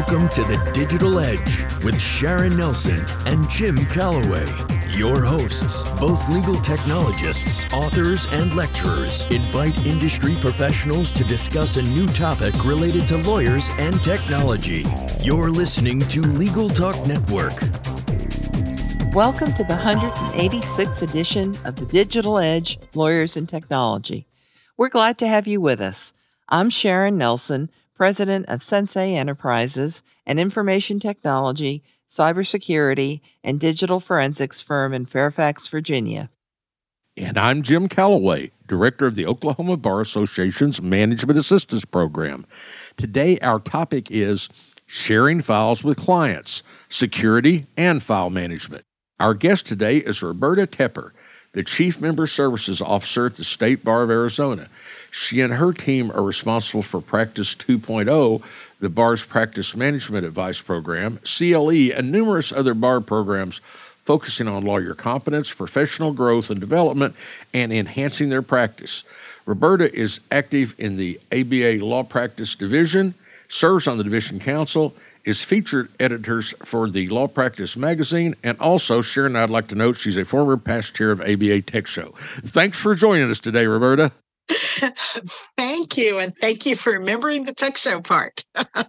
Welcome to the Digital Edge with Sharon Nelson and Jim Calloway. Your hosts, both legal technologists, authors, and lecturers, invite industry professionals to discuss a new topic related to lawyers and technology. You're listening to Legal Talk Network. Welcome to the 186th edition of the Digital Edge, Lawyers and Technology. We're glad to have you with us. I'm Sharon Nelson, President of Sensei Enterprises, an information technology, cybersecurity, and digital forensics firm in Fairfax, Virginia. And I'm Jim Calloway, Director of the Oklahoma Bar Association's Management Assistance Program. Today, our topic is sharing files with clients, security, and file management. Our guest today is Roberta Tepper, the Chief Member Services Officer at the State Bar of Arizona. She and her team are responsible for Practice 2.0, the Bar's Practice Management Advice Program, CLE, and numerous other bar programs focusing on lawyer competence, professional growth and development, and enhancing their practice. Roberta is active in the ABA Law Practice Division, serves on the Division Council, is featured editors for the Law Practice magazine, and also, Sharon, I'd like to note, she's a former past chair of ABA Tech Show. Thanks for joining us today, Roberta. Thank you, and thank you for remembering the Tech Show part.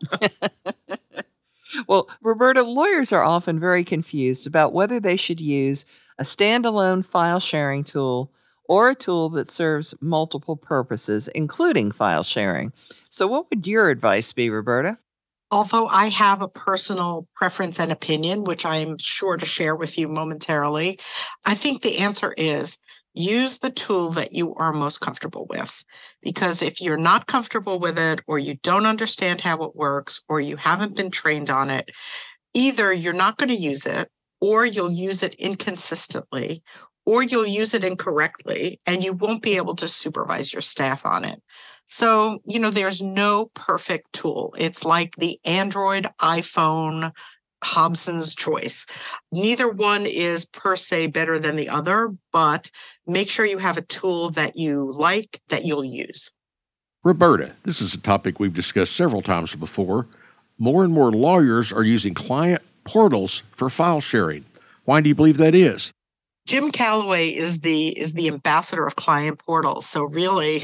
Well, Roberta, lawyers are often very confused about whether they should use a standalone file sharing tool or a tool that serves multiple purposes, including file sharing. So what would your advice be, Roberta? Although I have a personal preference and opinion, which I am sure to share with you momentarily, I think the answer is use the tool that you are most comfortable with. Because if you're not comfortable with it, or you don't understand how it works, or you haven't been trained on it, either you're not going to use it, or you'll use it inconsistently, or you'll use it incorrectly, and you won't be able to supervise your staff on it. So, there's no perfect tool. It's like the Android, iPhone, Hobson's choice. Neither one is per se better than the other, but make sure you have a tool that you like, that you'll use. Roberta, this is a topic we've discussed several times before. More and more lawyers are using client portals for file sharing. Why do you believe that is? Jim Calloway is the ambassador of client portals. So really,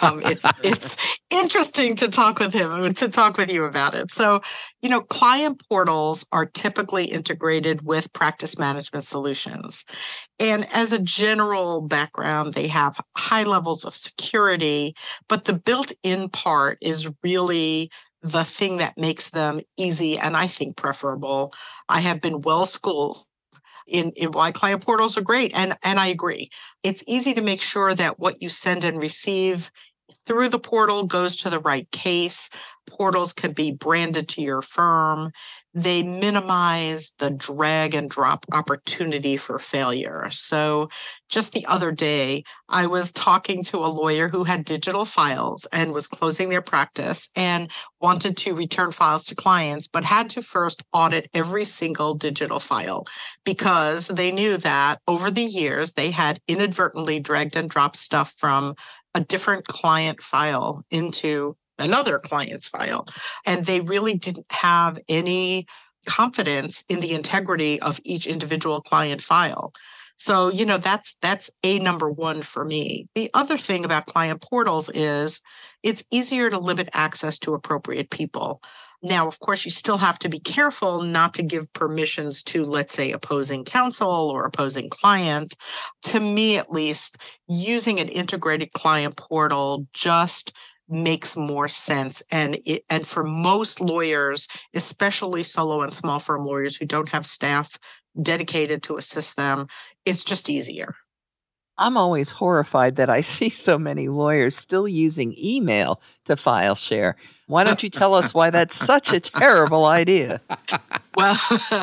it's interesting to talk with him, to talk with you about it. So, client portals are typically integrated with practice management solutions. And as a general background, they have high levels of security, but the built-in part is really the thing that makes them easy and I think preferable. I have been well-schooled in why client portals are great. And I agree. It's easy to make sure that what you send and receive through the portal goes to the right case. Portals can be branded to your firm. They minimize the drag and drop opportunity for failure. So just the other day, I was talking to a lawyer who had digital files and was closing their practice and wanted to return files to clients, but had to first audit every single digital file because they knew that over the years, they had inadvertently dragged and dropped stuff from a different client file into another client's file. And they really didn't have any confidence in the integrity of each individual client file. So, that's a number one for me. The other thing about client portals is it's easier to limit access to appropriate people. Now, of course, you still have to be careful not to give permissions to, let's say, opposing counsel or opposing client. To me, at least, using an integrated client portal just makes more sense. And for most lawyers, especially solo and small firm lawyers who don't have staff dedicated to assist them, it's just easier. I'm always horrified that I see so many lawyers still using email to file share. Why don't you tell us why that's such a terrible idea? Well,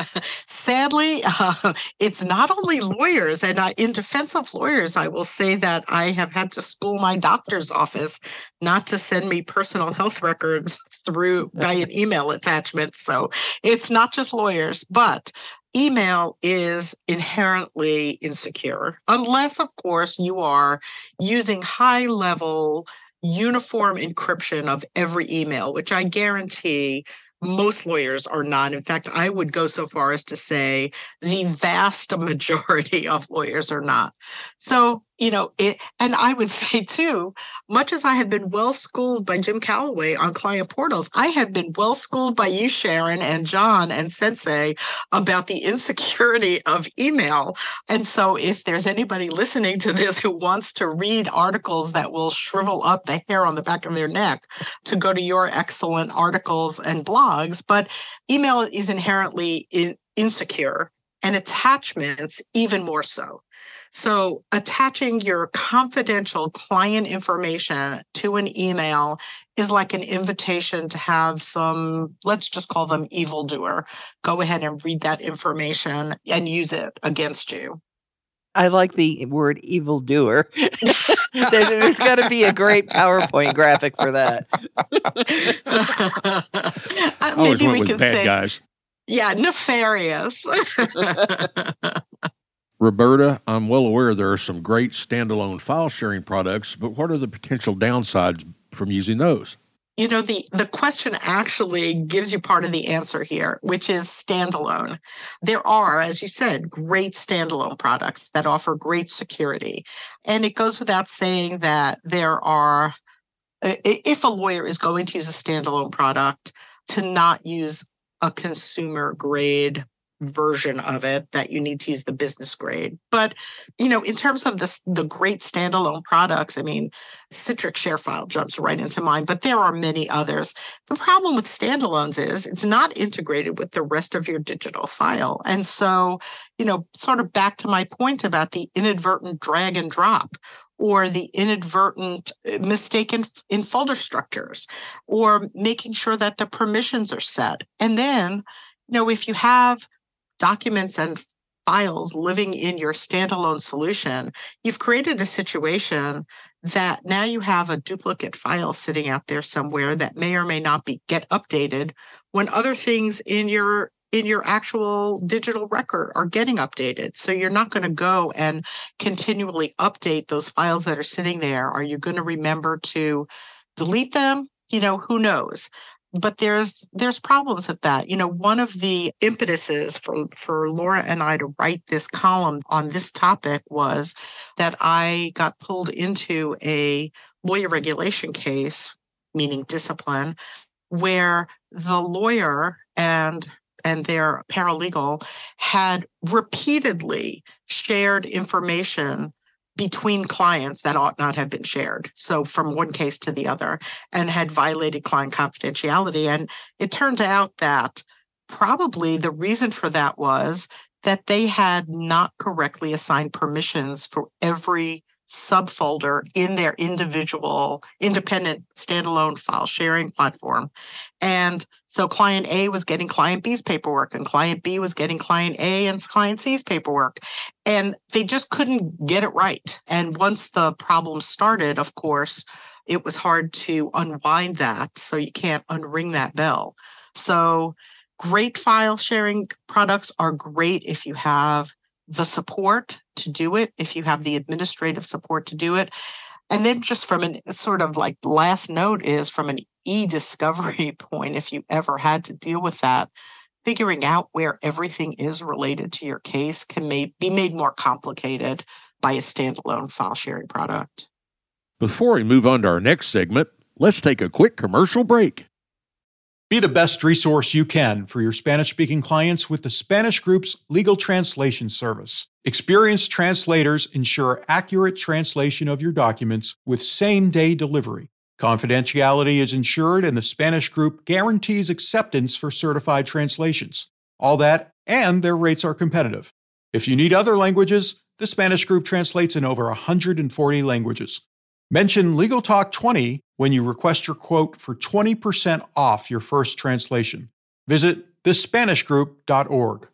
sadly, it's not only lawyers. And in defense of lawyers, I will say that I have had to school my doctor's office not to send me personal health records by an email attachment. So it's not just lawyers, but email is inherently insecure, unless, of course, you are using high-level uniform encryption of every email, which I guarantee most lawyers are not. In fact, I would go so far as to say the vast majority of lawyers are not. So, and I would say too, much as I have been well schooled by Jim Calloway on client portals, I have been well schooled by you, Sharon, and John and Sensei about the insecurity of email. And so if there's anybody listening to this who wants to read articles that will shrivel up the hair on the back of their neck, to go to your excellent articles and blogs. But email is inherently insecure, and attachments even more so. So attaching your confidential client information to an email is like an invitation to have some, let's just call them evildoer, go ahead and read that information and use it against you. I like the word evildoer. There's got to be a great PowerPoint graphic for that. Maybe we can bad say, guys. Yeah, nefarious. Roberta, I'm well aware there are some great standalone file sharing products, but what are the potential downsides from using those? The question actually gives you part of the answer here, which is standalone. There are, as you said, great standalone products that offer great security. And it goes without saying that there are, if a lawyer is going to use a standalone product, to not use a consumer grade version of it, that you need to use the business grade. But, in terms of the great standalone products, Citrix ShareFile jumps right into mind, but there are many others. The problem with standalones is it's not integrated with the rest of your digital file. And so, sort of back to my point about the inadvertent drag and drop, or the inadvertent mistake in folder structures, or making sure that the permissions are set. And then, if you have documents and files living in your standalone solution, you've created a situation that now you have a duplicate file sitting out there somewhere that may or may not get updated when other things in your actual digital record are getting updated. So you're not going to go and continually update those files that are sitting there. Are you going to remember to delete them? Who knows? But there's problems with that. One of the impetuses for Laura and I to write this column on this topic was that I got pulled into a lawyer regulation case, meaning discipline, where the lawyer and their paralegal had repeatedly shared information between clients that ought not have been shared. So from one case to the other, and had violated client confidentiality. And it turned out that probably the reason for that was that they had not correctly assigned permissions for every subfolder in their individual independent standalone file sharing platform. And so client A was getting client B's paperwork, and client B was getting client A and client C's paperwork. And they just couldn't get it right. And once the problem started, of course, it was hard to unwind that. So you can't unring that bell. So great file sharing products are great if you have the support to do it, if you have the administrative support to do it. And then just from a sort of like last note is from an e-discovery point, if you ever had to deal with that, figuring out where everything is related to your case can be made more complicated by a standalone file sharing product. Before we move on to our next segment, let's take a quick commercial break. Be the best resource you can for your Spanish-speaking clients with the Spanish Group's legal translation service. Experienced translators ensure accurate translation of your documents with same-day delivery. Confidentiality is ensured, and the Spanish Group guarantees acceptance for certified translations. All that, and their rates are competitive. If you need other languages, the Spanish Group translates in over 140 languages. Mention Legal Talk 20 when you request your quote for 20% off your first translation. Visit thespanishgroup.org.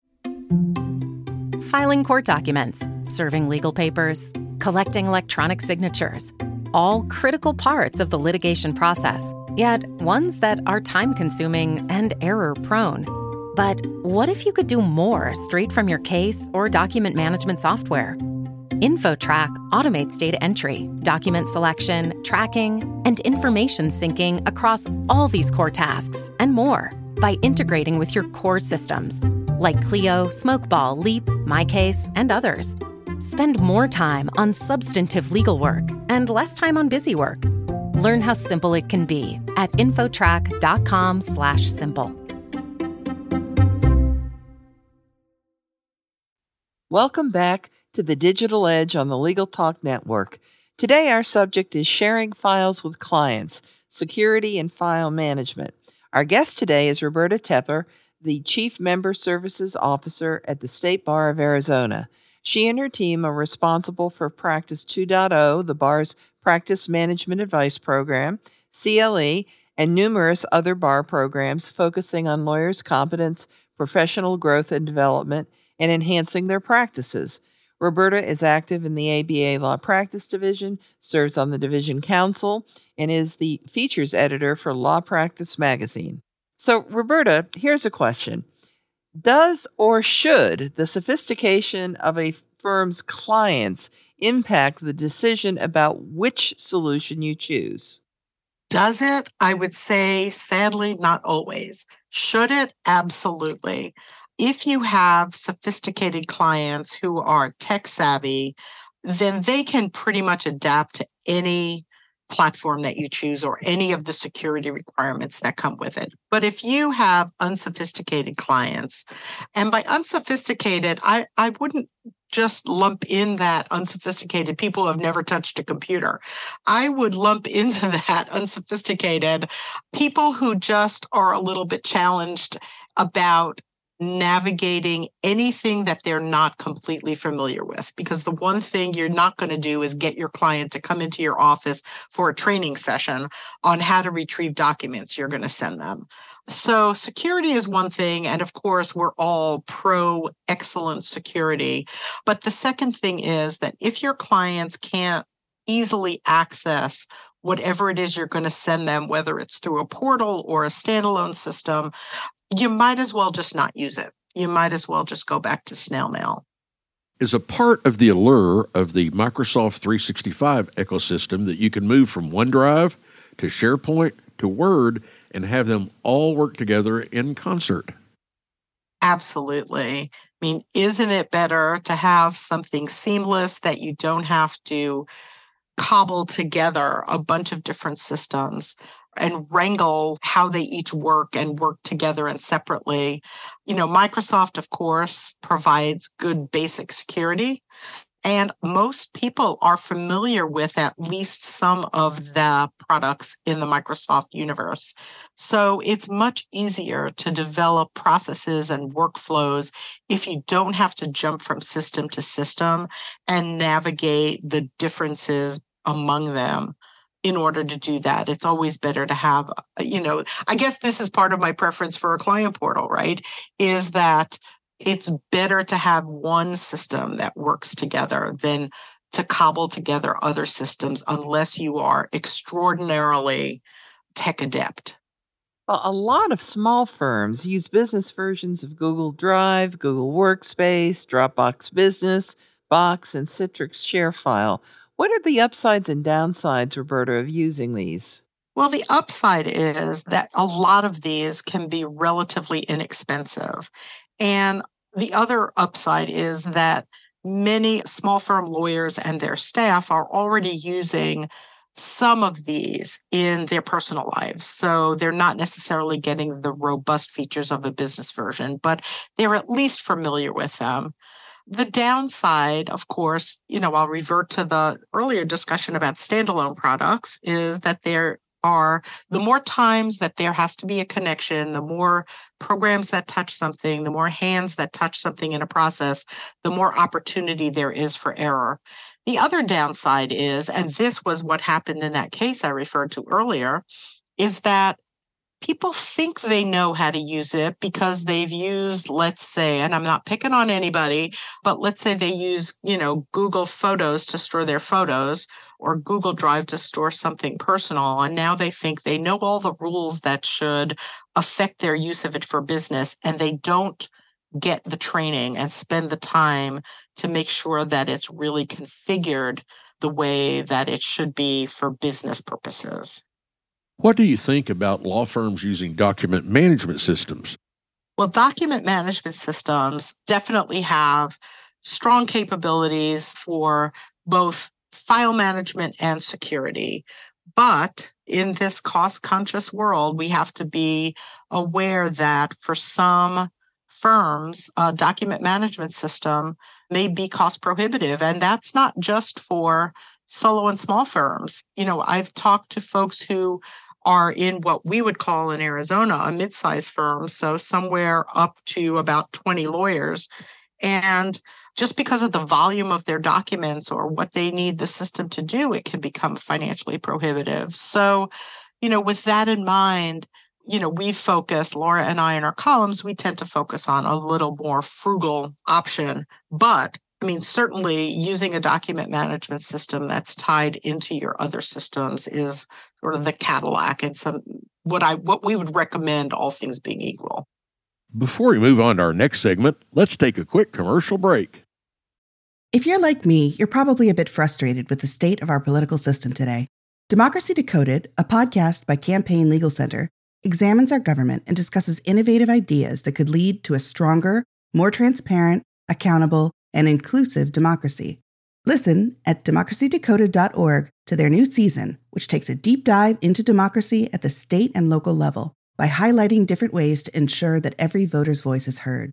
Filing court documents, serving legal papers, collecting electronic signatures, all critical parts of the litigation process, yet ones that are time-consuming and error-prone. But what if you could do more straight from your case or document management software? InfoTrack automates data entry, document selection, tracking, and information syncing across all these core tasks and more by integrating with your core systems like Clio, Smokeball, Leap, MyCase, and others. Spend more time on substantive legal work and less time on busy work. Learn how simple it can be at infotrack.com/simple. Welcome back to the Digital Edge on the Legal Talk Network. Today, our subject is sharing files with clients, security and file management. Our guest today is Roberta Tepper, the Chief Member Services Officer at the State Bar of Arizona. She and her team are responsible for Practice 2.0, the bar's Practice Management Advice Program, CLE, and numerous other bar programs focusing on lawyers' competence, professional growth and development, and enhancing their practices. Roberta is active in the ABA Law Practice Division, serves on the Division Council, and is the features editor for Law Practice Magazine. So, Roberta, here's a question. Does or should the sophistication of a firm's clients impact the decision about which solution you choose? Does it? I would say, sadly, not always. Should it? Absolutely. If you have sophisticated clients who are tech savvy, then they can pretty much adapt to any platform that you choose or any of the security requirements that come with it. But if you have unsophisticated clients, and by unsophisticated, I wouldn't just lump in that unsophisticated people who have never touched a computer. I would lump into that unsophisticated people who just are a little bit challenged about navigating anything that they're not completely familiar with. Because the one thing you're not going to do is get your client to come into your office for a training session on how to retrieve documents you're going to send them. So security is one thing. And of course, we're all pro excellent security. But the second thing is that if your clients can't easily access whatever it is you're going to send them, whether it's through a portal or a standalone system, you might as well just not use it. You might as well just go back to snail mail. Is a part of the allure of the Microsoft 365 ecosystem that you can move from OneDrive to SharePoint to Word and have them all work together in concert? Absolutely. I mean, isn't it better to have something seamless that you don't have to cobble together a bunch of different systems and wrangle how they each work and work together and separately? You know, Microsoft, of course, provides good basic security, and most people are familiar with at least some of the products in the Microsoft universe. So it's much easier to develop processes and workflows if you don't have to jump from system to system and navigate the differences among them. In order to do that, it's always better to have, I guess this is part of my preference for a client portal, right? Is that it's better to have one system that works together than to cobble together other systems unless you are extraordinarily tech adept. Well, a lot of small firms use business versions of Google Drive, Google Workspace, Dropbox Business, Box, and Citrix ShareFile. What are the upsides and downsides, Roberta, of using these? Well, the upside is that a lot of these can be relatively inexpensive. And the other upside is that many small firm lawyers and their staff are already using some of these in their personal lives. So they're not necessarily getting the robust features of a business version, but they're at least familiar with them. The downside, of course, I'll revert to the earlier discussion about standalone products, is that there are, the more times that there has to be a connection, the more programs that touch something, the more hands that touch something in a process, the more opportunity there is for error. The other downside is, and this was what happened in that case I referred to earlier, is that people think they know how to use it because they've used, let's say, and I'm not picking on anybody, but let's say they use, Google Photos to store their photos or Google Drive to store something personal. And now they think they know all the rules that should affect their use of it for business, and they don't get the training and spend the time to make sure that it's really configured the way that it should be for business purposes. What do you think about law firms using document management systems? Well, document management systems definitely have strong capabilities for both file management and security. But in this cost-conscious world, we have to be aware that for some firms, a document management system may be cost prohibitive. And that's not just for solo and small firms. I've talked to folks who are in what we would call in Arizona a mid-sized firm, so somewhere up to about 20 lawyers. And just because of the volume of their documents or what they need the system to do, it can become financially prohibitive. So, with that in mind, we focus, Laura and I in our columns, we tend to focus on a little more frugal option. But certainly using a document management system that's tied into your other systems is sort of the Cadillac and what we would recommend, all things being equal. Before we move on to our next segment, let's take a quick commercial break. If you're like me, you're probably a bit frustrated with the state of our political system today. Democracy Decoded, a podcast by Campaign Legal Center, examines our government and discusses innovative ideas that could lead to a stronger, more transparent, accountable, and inclusive democracy. Listen at democracydecoded.org to their new season, which takes a deep dive into democracy at the state and local level by highlighting different ways to ensure that every voter's voice is heard.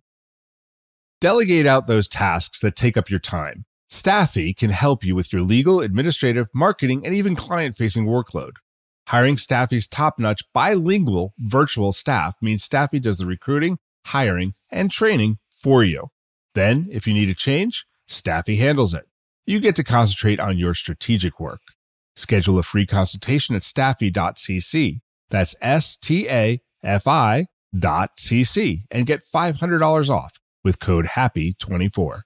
Delegate out those tasks that take up your time. Staffy can help you with your legal, administrative, marketing, and even client-facing workload. Hiring Staffy's top-notch bilingual virtual staff means Staffy does the recruiting, hiring, and training for you. Then, if you need a change, Staffy handles it. You get to concentrate on your strategic work. Schedule a free consultation at staffy.cc. That's STAFI.cc and get $500 off with code HAPPY24.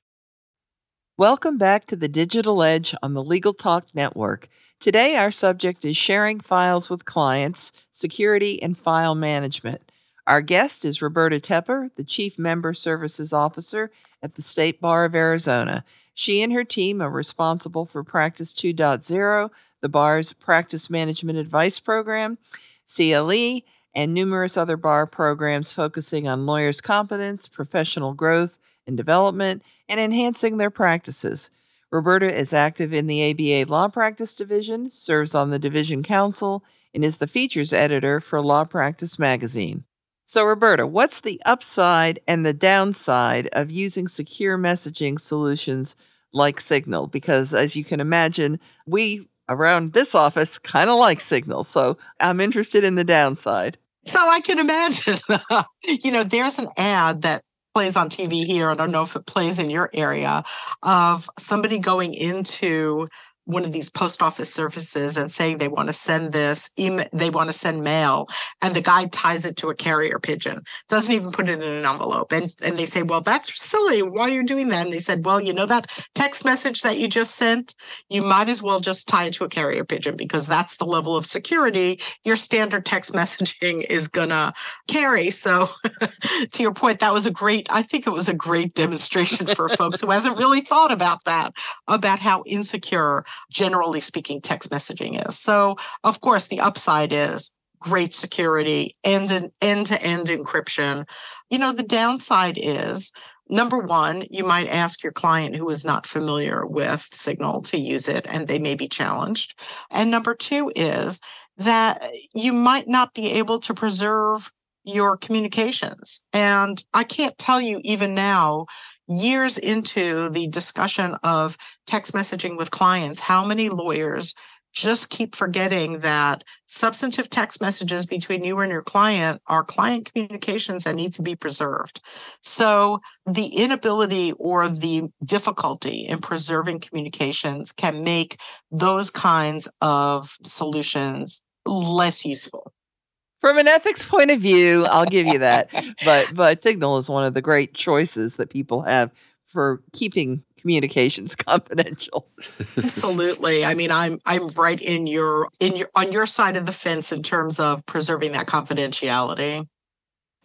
Welcome back to the Digital Edge on the Legal Talk Network. Today, our subject is sharing files with clients, security, and file management. Our guest is Roberta Tepper, the Chief Member Services Officer at the State Bar of Arizona. She and her team are responsible for Practice 2.0, the bar's Practice Management Advice Program, CLE, and numerous other bar programs focusing on lawyers' competence, professional growth and development, and enhancing their practices. Roberta is active in the ABA Law Practice Division, serves on the Division Council, and is the features editor for Law Practice Magazine. So, Roberta, what's the upside and the downside of using secure messaging solutions like Signal? Because as you can imagine, we around this office kind of like Signal. So I'm interested in the downside. So I can imagine, there's an ad that plays on TV here. I don't know if it plays in your area, of somebody going into one of these post office services and saying they want to send this email, they want to send mail, and the guy ties it to a carrier pigeon, doesn't even put it in an envelope. And they say, well, that's silly. Why are you doing that? And they said, well, that text message that you just sent, you might as well just tie it to a carrier pigeon because that's the level of security your standard text messaging is going to carry. So to your point, I think it was a great demonstration for folks who hasn't really thought about that, about how insecure, generally speaking, text messaging is. So, of course, the upside is great security and an end-to-end encryption. The downside is, number one, you might ask your client who is not familiar with Signal to use it, and they may be challenged. And number two is that you might not be able to preserve your communications. And I can't tell you even now, years into the discussion of text messaging with clients, how many lawyers just keep forgetting that substantive text messages between you and your client are client communications that need to be preserved. So the inability or the difficulty in preserving communications can make those kinds of solutions less useful. From an ethics point of view, I'll give you that. But Signal is one of the great choices that people have for keeping communications confidential. Absolutely. I mean, I'm right on your side of the fence in terms of preserving that confidentiality.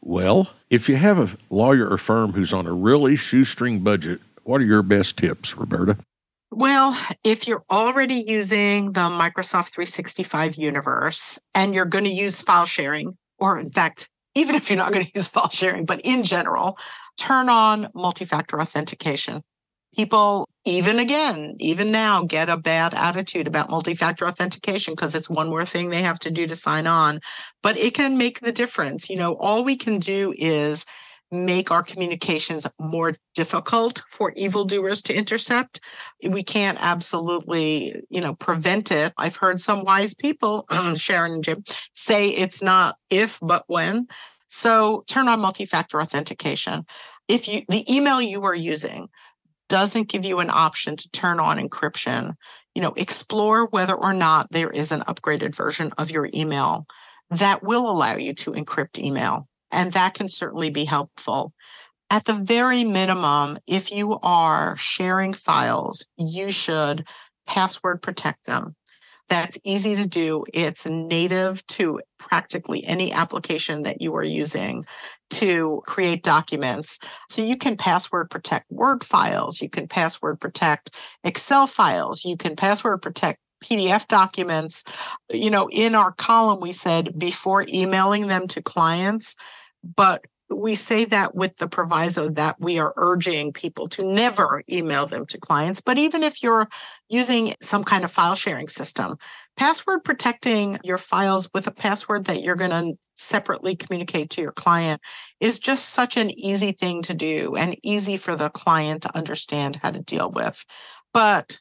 Well, if you have a lawyer or firm who's on a really shoestring budget, what are your best tips, Roberta? Well, if you're already using the Microsoft 365 universe and you're going to use file sharing, or in fact, even if you're not going to use file sharing, but in general, turn on multi-factor authentication. People, even now, get a bad attitude about multi-factor authentication because it's one more thing they have to do to sign on. But it can make the difference. All we can do is make our communications more difficult for evildoers to intercept. We can't absolutely, prevent it. I've heard some wise people, Sharon and Jim, say it's not if, but when. So turn on multi-factor authentication. If the email you are using doesn't give you an option to turn on encryption, explore whether or not there is an upgraded version of your email that will allow you to encrypt email. And that can certainly be helpful. At the very minimum, if you are sharing files, you should password protect them. That's easy to do. It's native to practically any application that you are using to create documents. So you can password protect Word files. You can password protect Excel files. You can password protect PDF documents. In our column, we said before emailing them to clients, but we say that with the proviso that we are urging people to never email them to clients. But even if you're using some kind of file sharing system, password protecting your files with a password that you're going to separately communicate to your client is just such an easy thing to do and easy for the client to understand how to deal with. But,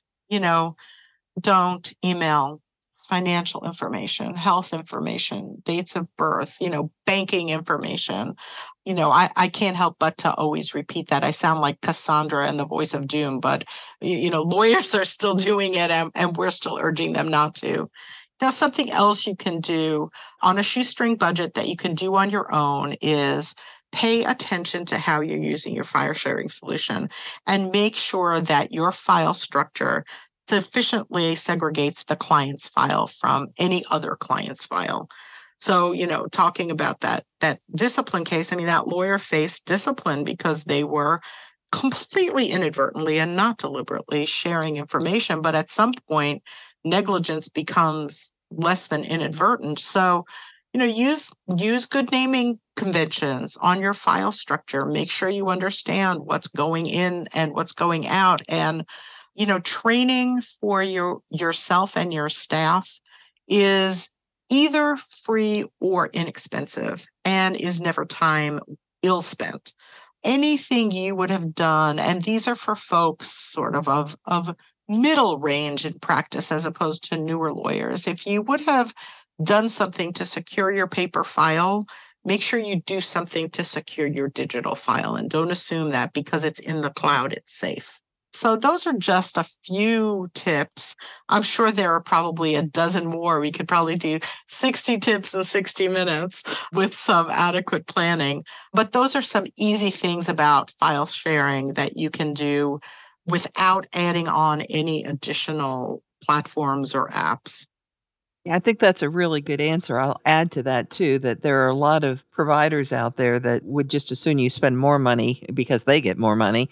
don't email financial information, health information, dates of birth, banking information. I can't help but to always repeat that. I sound like Cassandra in The Voice of Doom, but, lawyers are still doing it and we're still urging them not to. Now, something else you can do on a shoestring budget that you can do on your own is pay attention to how you're using your file sharing solution and make sure that your file structure sufficiently segregates the client's file from any other client's file. So, talking about that discipline case, that lawyer faced discipline because they were completely inadvertently and not deliberately sharing information. But at some point, negligence becomes less than inadvertent. So, use good naming conventions on your file structure. Make sure you understand what's going in and what's going out. And training for yourself and your staff is either free or inexpensive and is never time ill spent. Anything you would have done, and these are for folks sort of middle range in practice as opposed to newer lawyers. If you would have done something to secure your paper file, make sure you do something to secure your digital file and don't assume that because it's in the cloud, it's safe. So those are just a few tips. I'm sure there are probably a dozen more. We could probably do 60 tips in 60 minutes with some adequate planning. But those are some easy things about file sharing that you can do without adding on any additional platforms or apps. Yeah, I think that's a really good answer. I'll add to that, too, that there are a lot of providers out there that would just as soon you spend more money because they get more money.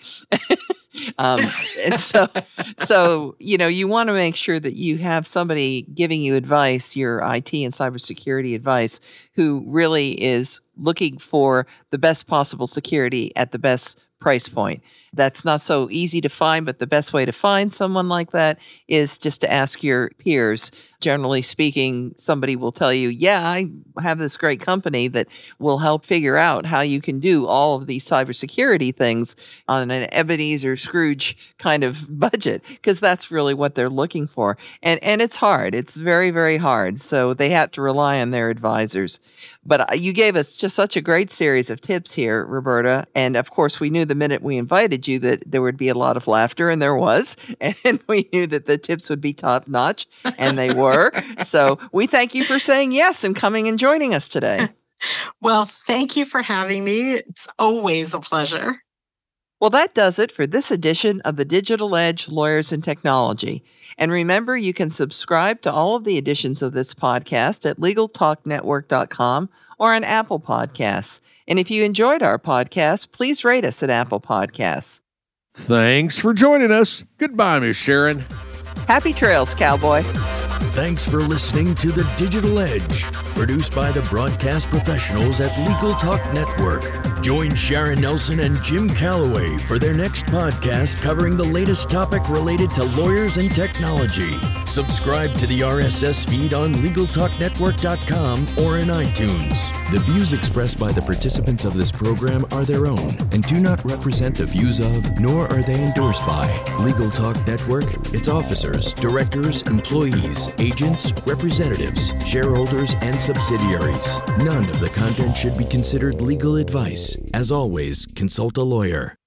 So, you want to make sure that you have somebody giving you advice, your IT and cybersecurity advice, who really is looking for the best possible security at the best price point. That's not so easy to find, but the best way to find someone like that is just to ask your peers. Generally speaking, somebody will tell you, yeah, I have this great company that will help figure out how you can do all of these cybersecurity things on an Ebenezer Scrooge kind of budget, because that's really what they're looking for. And it's hard. It's very, very hard. So they have to rely on their advisors. But you gave us just such a great series of tips here, Roberta. And of course, we knew the minute we invited you that there would be a lot of laughter, and there was. And we knew that the tips would be top notch, and they were. So we thank you for saying yes and coming and joining us today. Well, thank you for having me. It's always a pleasure. Well, that does it for this edition of the Digital Edge Lawyers and Technology. And remember, you can subscribe to all of the editions of this podcast at LegalTalkNetwork.com or on Apple Podcasts. And if you enjoyed our podcast, please rate us at Apple Podcasts. Thanks for joining us. Goodbye, Miss Sharon. Happy trails, cowboy. Thanks for listening to The Digital Edge, produced by the broadcast professionals at Legal Talk Network. Join Sharon Nelson and Jim Calloway for their next podcast covering the latest topic related to lawyers and technology. Subscribe to the RSS feed on LegalTalkNetwork.com or in iTunes. The views expressed by the participants of this program are their own and do not represent the views of, nor are they endorsed by, Legal Talk Network, its officers, directors, employees, agents, representatives, shareholders, and subsidiaries. None of the content should be considered legal advice. As always, consult a lawyer.